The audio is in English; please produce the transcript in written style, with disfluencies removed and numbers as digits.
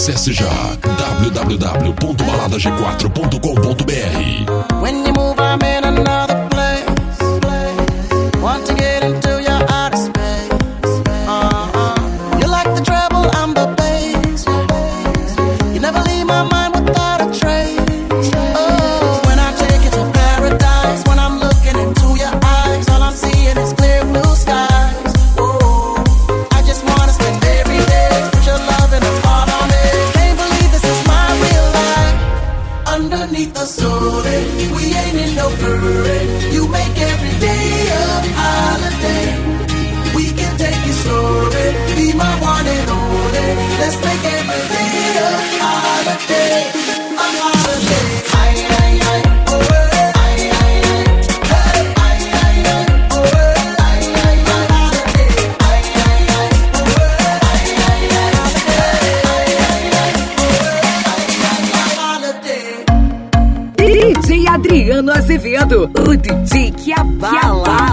Acesse já www.baladag4.com.br. When you move, I'm in another place. Want to get into your outer space. You like the treble, I'm the bass. You never leave my mind without a trace. Oh, when I take you to paradise, when I'm looking into your eyes, all I'm seeing is clear blue skies. Oh, I just wanna spend every day with your love and a heart on it. Can't believe this is my real life. Underneath the soul, we ain't in no hurry. You make every day a holiday. We can take it slowly, be my one and only. Let's make every day a holiday, a holiday. Ay, ay, ay, oh, ay, ay, ay, hey, ay, ay, ay, oh, ay, ay, ay, holiday. Ay, ay, ay, oh, ay, ay, ay, hey, ay, ay, ay, oh, ay, ay, ay, holiday. DJ Adriano Azevedo, o DJ que abala.